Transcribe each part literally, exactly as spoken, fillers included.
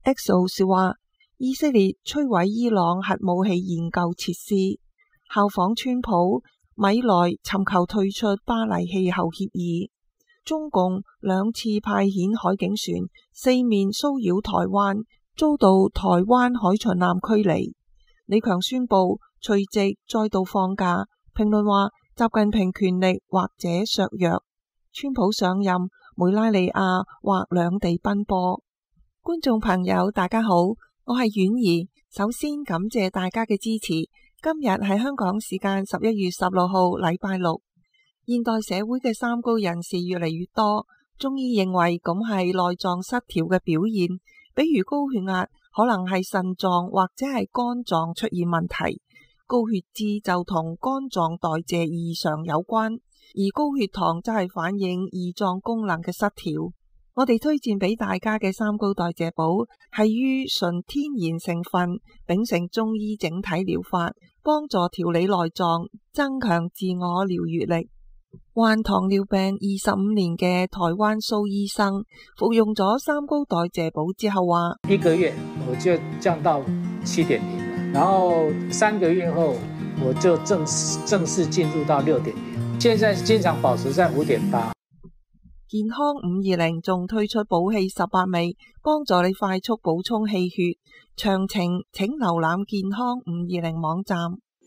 Axios 話，以色列摧毀伊朗核武器研究設施，效仿川普，米萊尋求退出巴黎氣候協議。中共兩次派遣海警船四面騷擾台灣，遭到台灣海巡艦驅離。李強宣布隨即再度放假。評論話，習近平權力或者削弱，川普上任，梅拉尼亞或兩地奔波。觀眾朋友大家好，我係婉兒，首先感謝大家嘅支持。今日係香港時間十一月十六號禮拜六。現代社會嘅三高人士越嚟越多，中醫認為咁係內臟失調嘅表現，比如高血壓可能係腎臟或者係肝臟出現問題，高血脂就同肝臟代謝異常有關，而高血糖則係反映胰臟功能嘅失調。我哋推薦俾大家嘅三高代謝寶係於純天然成分，秉承中醫整體療法，幫助調理內臟，增強自我療愈力。患糖尿病二十五年嘅台灣蘇醫生服用咗三高代謝寶之後話， 一個月我就降到七點零，然後三個月後我就正正式進入到六點零，現在經常保持在五點八。 健康五二零仲推出補氣十八味，幫助你快速補充氣血。詳情請瀏覽健康五二零網站。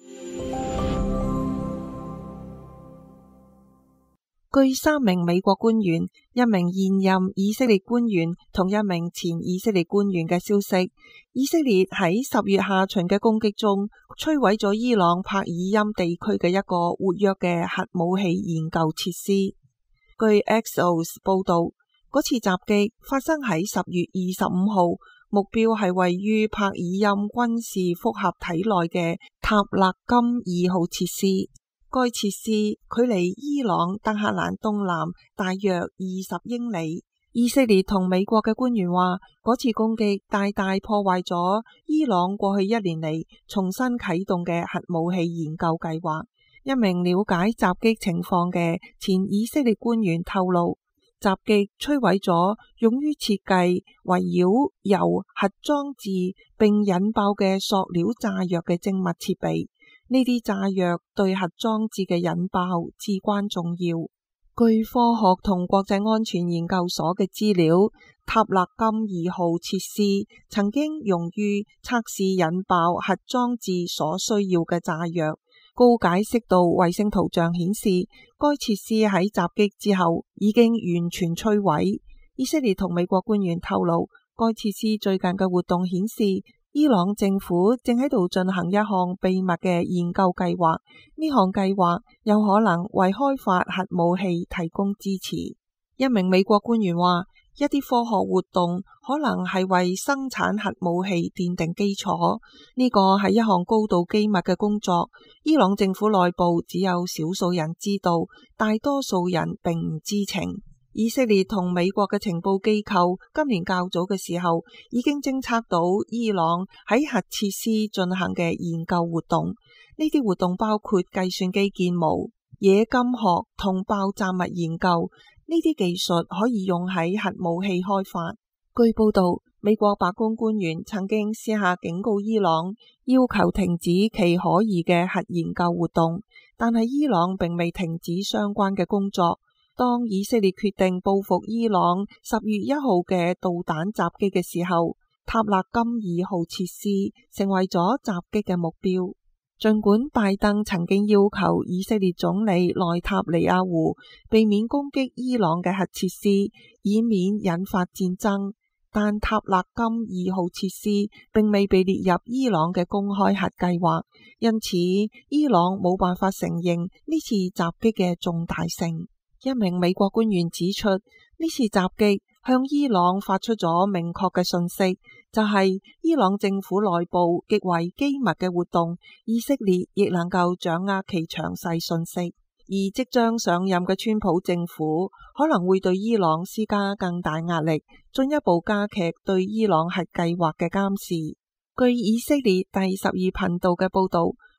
據三名美國官員、一名現任以色列官員同一名前以色列官員嘅消息，以色列喺十月下旬嘅攻擊中摧毀咗伊朗帕爾欽地區嘅一個活躍嘅核武器研究設施。據 Axios 報道，嗰次襲擊發生喺十月二十五號，目標係位於帕爾欽軍事複合體內嘅塔勒金二號設施。該設施距離伊朗德黑蘭東南大約二十英里。以色列同美國嘅官員話，嗰次攻擊大大破壞咗伊朗過去一年嚟重新啟動嘅核武器研究計劃。一名了解襲擊情況嘅前以色列官員透露，襲擊摧毀咗用於設計圍繞鈾核裝置並引爆嘅塑料炸藥嘅精密設備。呢啲炸藥對核裝置嘅引爆至關重要。據科學同國際安全研究所嘅資料，塔勒金二號設施曾經用於測試引爆核裝置所需要嘅炸藥。高解析度衛星圖像顯示，該設施喺襲擊之後已經完全摧毀。以色列同美國官員透露，該設施最近嘅活動顯示，伊朗政府正喺度進行一項秘密嘅研究計劃。呢項計劃有可能為開發核武器提供支持。一名美國官員話，一啲科學活動可能係為生產核武器奠定基礎，呢個係一項高度機密嘅工作。伊朗政府內部只有少數人知道，大多數人並唔知情。以色列同美國嘅情報機構今年較早嘅時候已經偵測到伊朗喺核設施進行嘅研究活動，呢啲活動包括計算機建模、冶金學同爆炸物研究。呢啲技術可以用喺核武器開發。據報道，美國白宮官員曾經私下警告伊朗，要求停止其可疑嘅核研究活動，但係伊朗並未停止相關嘅工作。當以色列決定報復伊朗十月一號嘅導彈襲擊嘅時候，塔勒金二號設施成為咗襲擊嘅目標。儘管拜登曾經要求以色列總理內塔尼亞胡避免攻擊伊朗嘅核設施，以免引發戰爭，但塔勒金二號設施並未被列入伊朗嘅公開核計劃，因此伊朗冇辦法承認呢次襲擊嘅重大性。一名美國官員指出，呢次襲擊向伊朗發出咗明確嘅訊息，就係伊朗政府內部極為機密嘅活動，以色列亦能夠掌握其詳細訊息。而即將上任嘅川普政府可能會對伊朗施加更大壓力，進一步加劇對伊朗核計劃嘅監視。據以色列第十二頻道嘅報道，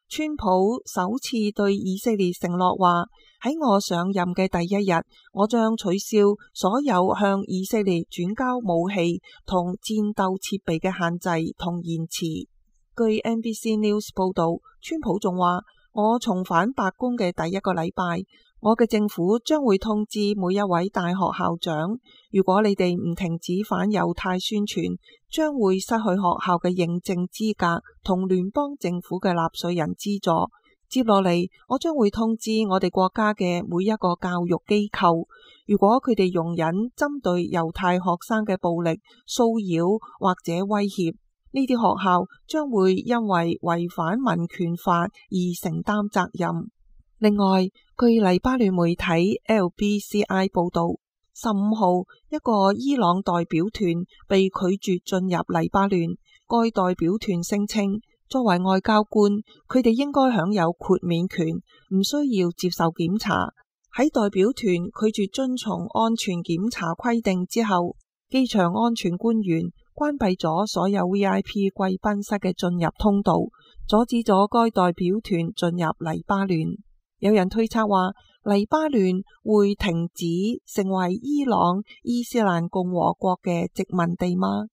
川普首次對以色列承諾話，喺我上任嘅第一日，我將取消所有向以色列轉交武器同戰鬥設備嘅限制同延遲。據 N B C News 報道，川普仲話，我重返白宮嘅第一個禮拜，我嘅政府將會通知每一位大學校長，如果你哋唔停止反猶太宣傳，將會失去學校嘅認證資格同聯邦政府嘅納稅人資助。接落嚟，我將會通知我哋國家嘅每一個教育機構，如果佢哋容忍針對猶太學生嘅暴力、騷擾或者威脅，呢啲學校將會因為違反民權法而承擔責任。另外，據黎巴嫩媒體 L B C I 報道，十五號一個伊朗代表團被拒絕進入黎巴嫩。該代表團聲稱，作為外交官，佢哋應該享有豁免權，唔需要接受檢查。喺代表團拒絕遵從安全檢查規定之後，機場安全官員關閉咗所有 V I P 貴賓室嘅進入通道，阻止咗該代表團進入黎巴嫩。有人推測話，黎巴嫩會停止成為伊朗伊斯蘭共和國嘅殖民地嗎？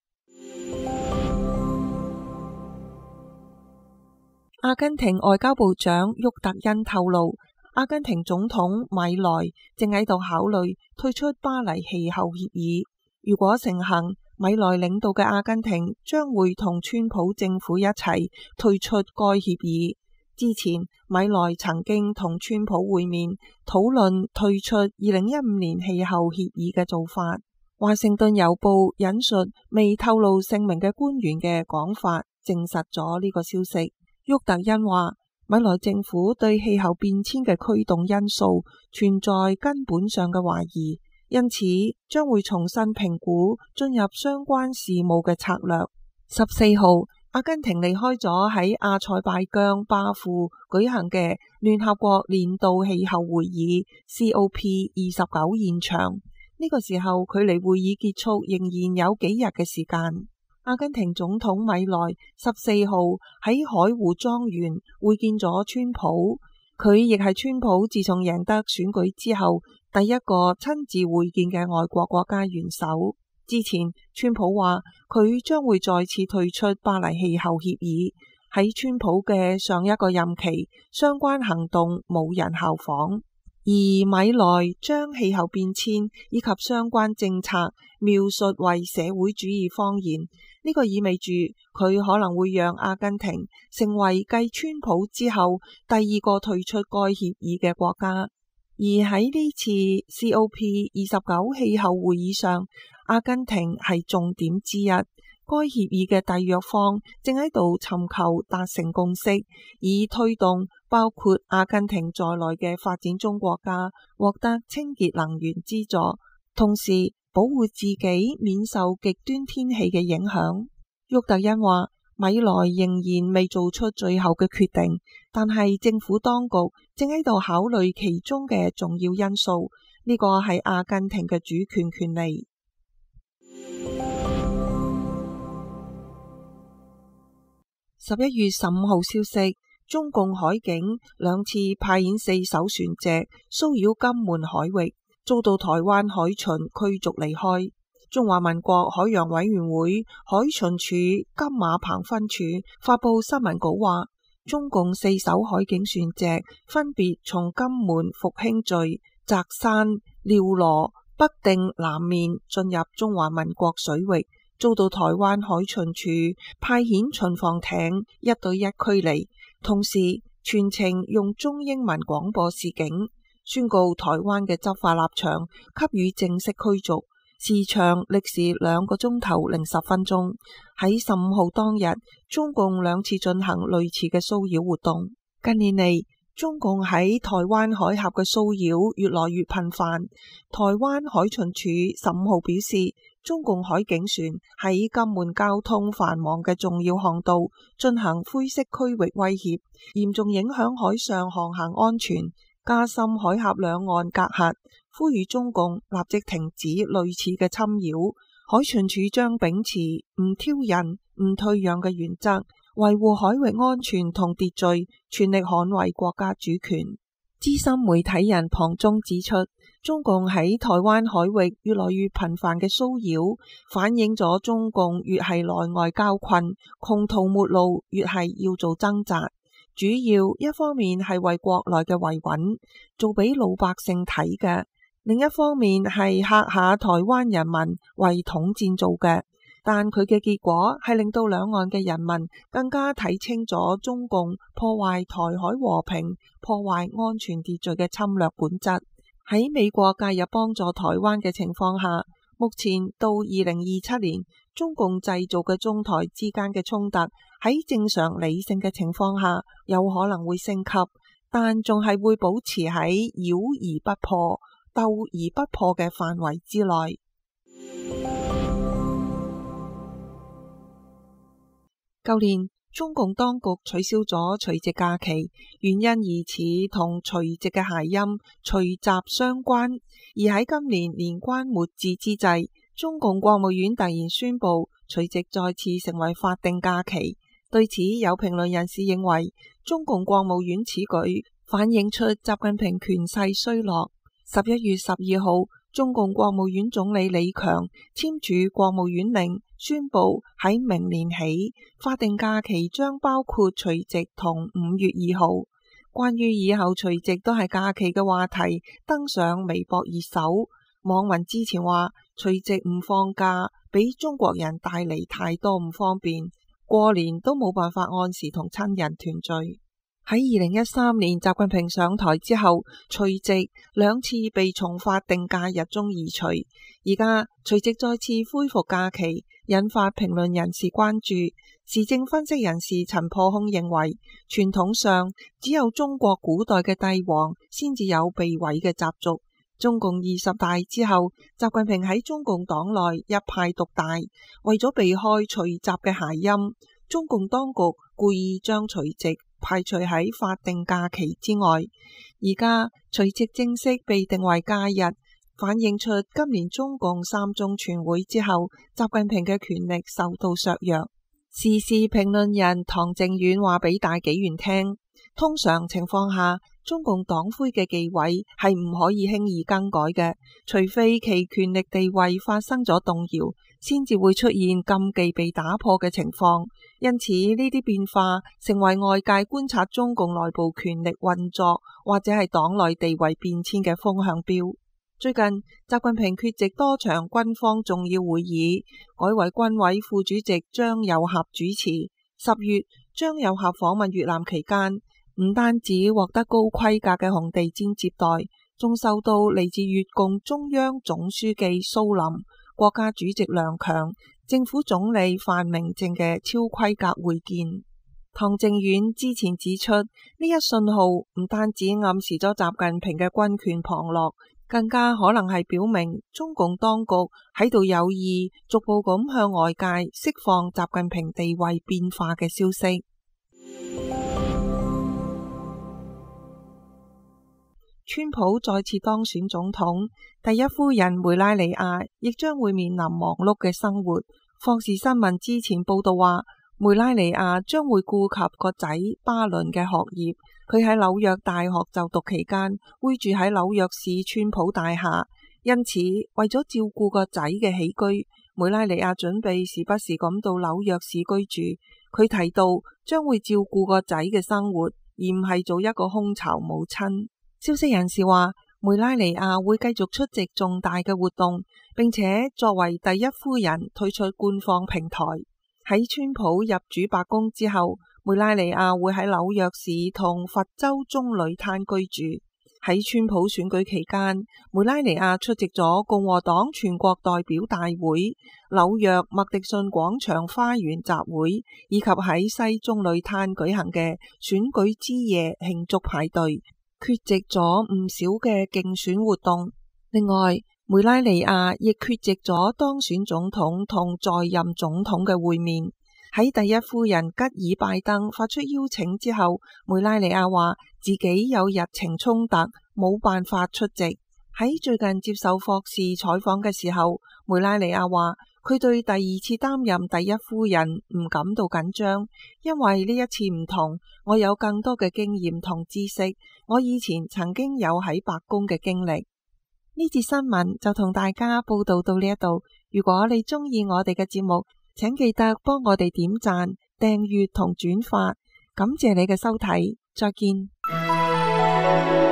阿根廷外交部長沃特恩透露，阿根廷總統米萊正喺度考慮退出巴黎氣候協議。如果成行，米萊領導嘅阿根廷將會同川普政府一齊退出該協議。之前，米萊曾經同川普會面，討論退出二零一五年氣候協議嘅做法。華盛頓郵報引述未透露姓名嘅官員嘅講法，證實咗呢個消息。沃特恩話，米萊政府對氣候變遷嘅驅動因素存在根本上嘅懷疑，因此將會重新評估進入相關事務嘅策略。十四號，阿根廷離開咗喺阿塞拜疆巴庫舉行嘅聯合國年度氣候會議 C O P 二十九現場。呢個時候距離會議結束仍然有幾日嘅時間。阿根廷總統米萊十四號喺海湖莊園會見咗川普，佢亦係川普自從贏得選舉之後第一個親自會見嘅外國國家元首。之前，川普話佢將會再次退出巴黎氣候協議。喺川普嘅上一個任期，相關行動冇人效仿，而米萊將氣候變遷以及相關政策描述為社會主義謊言。呢個意味住佢可能會讓阿根廷成為繼川普之後第二個退出該協議嘅國家。而喺呢次 C O P 二十九氣候會議上，阿根廷係重點之一。該協議嘅締約方正喺度尋求達成共識，以推動包括阿根廷在內嘅發展中國家獲得清潔能源資助，同時保護自己免受極端天氣嘅影響。沃特恩話，米萊仍然未做出最後嘅決定，但係政府當局正喺度考慮其中嘅重要因素，呢個係阿根廷嘅主權權利。十一月十五號消息，中共海警兩次派遣四艘船隻騷擾金門海域，遭到台灣海巡驅逐離開。中華民國海洋委員會海巡署金馬棚分處發布新聞稿話，中共四艘海警船隻分別從金門復興嶼、澤山、廖羅、北碇南面進入中華民國水域，遭到台灣海巡署派遣巡防艇一對一驅離，同時全程用中英文廣播示警，宣告台灣嘅執法立場，給予正式驅逐。時長歷時兩個鐘頭零十分鐘。喺十五號當日，中共兩次進行類似嘅騷擾活動。近年嚟，中共喺台灣海峽嘅騷擾越來越頻繁。台灣海巡署十五號表示，中共海警船喺金門交通繁忙嘅重要航道進行灰色區域威脅，嚴重影響海上航行安全，加深海峽兩岸隔閡，呼籲中共立即停止類似嘅侵擾。海巡署將秉持唔挑釁、唔退讓嘅原則， 維護海域安全同秩序，全力捍衛國家主權。資深媒體人龐中指出，中共喺台灣海域越來越頻繁嘅騷擾，反映咗中共越係內外交困，窮途末路，越係要做掙扎。主要一方面係為國內嘅維穩，做俾老百姓睇嘅；另一方面係嚇下台灣人民為統戰做嘅。但佢嘅結果係令到兩岸嘅人民更加睇清咗中共破壞台海和平、破壞安全秩序嘅侵略本質。喺美國介入幫助台灣嘅情況下，目前到二零二七年，中共製造嘅中台之間嘅衝突喺正常理性嘅情況下有可能會升級，但仲係會保持喺擾而不破、鬥而不破嘅範圍之內。舊年中共當局取消咗除夕假期，原因疑似同除夕嘅諧音除夕相關。而喺今年年關末至之際，中共國務院突然宣布除夕再次成為法定假期。對此，有評論人士認為，中共國務院此舉反映出習近平權勢衰落。十一月十二號，中共國務院總理李強簽署國務院令，宣布喺明年起，法定假期將包括除夕同五月二號。關於以後除夕都係假期嘅話題登上微博熱搜。網民之前話除夕唔放假，俾中國人帶嚟太多唔方便，過年都冇辦法按時同親人團聚。喺二零一三年習近平上台之後，除夕兩次被從法定假日中移除，而家除夕再次恢復假期，引發評論人士關注。時政分析人士陳破空認為，傳統上只有中國古代嘅帝王先至有被毀嘅習俗。中共二十大之後，習近平喺中共黨內一派獨大，為咗避開除夕嘅諧音，中共當局故意將除夕排除喺法定假期之外。而家除夕正式被定為假日，反映出今年中共三中全會之後，習近平嘅權力受到削弱。時事評論人唐靖遠話俾大紀元聽，通常情況下，中共黨魁嘅地位係唔可以輕易更改嘅，除非其權力地位發生咗動搖，先至會出現禁忌被打破嘅情況。因此呢啲變化成為外界觀察中共內部權力運作或者係黨內地位變遷嘅風向標。最近習近平缺席多場軍方重要會議，改為軍委副主席張又俠主持。十月張又俠訪問越南期間，唔單止獲得高規格嘅紅地毯接待，仲受到嚟自越共中央總書記蘇林、國家主席梁強、政府總理范明政嘅超規格會見。唐靖遠之前指出，呢一信號唔單止暗示咗習近平嘅軍權旁落，更加可能係表明中共當局喺度有意逐步咁向外界釋放習近平地位變化嘅消息。川普再次當選總統，第一夫人梅拉尼亞亦將會面臨忙碌嘅生活。霍士新聞之前報道話，梅拉尼亞將會顧及個仔巴倫嘅學業。佢喺紐約大學就讀期間會住喺紐約市川普大廈，因此為咗照顧個仔嘅起居，梅拉尼亞準備時不時咁到紐約市居住。佢提到將會照顧個仔嘅生活，而唔係做一個空巢母親。消息人士話，梅拉尼亞會繼續出席重大嘅活動，並且作為第一夫人退出官方平台。喺川普入主白宮之後，梅拉尼亞會喺紐約市同佛州棕櫚灘居住。喺川普選舉期間，梅拉尼亞出席咗共和黨全國代表大會、紐約麥迪遜廣場花園集會，以及喺西棕櫚灘舉行嘅選舉之夜慶祝派對，缺席咗唔少嘅競選活動。另外，梅拉尼亞亦缺席咗當選總統同在任總統嘅會面。喺第一夫人吉爾拜登發出邀請之後，梅拉尼亞話自己有日程衝突，冇辦法出席。喺最近接受霍士採訪嘅時候，梅拉尼亞話佢對第二次擔任第一夫人唔感到緊張，因為呢一次唔同，我有更多嘅經驗同知識，我以前曾經有喺白宮嘅經歷。呢節新聞就同大家報道到呢一度。如果你鍾意我哋嘅節目，請記得幫我哋點讚、訂閱同轉發。感謝你嘅收睇，再見。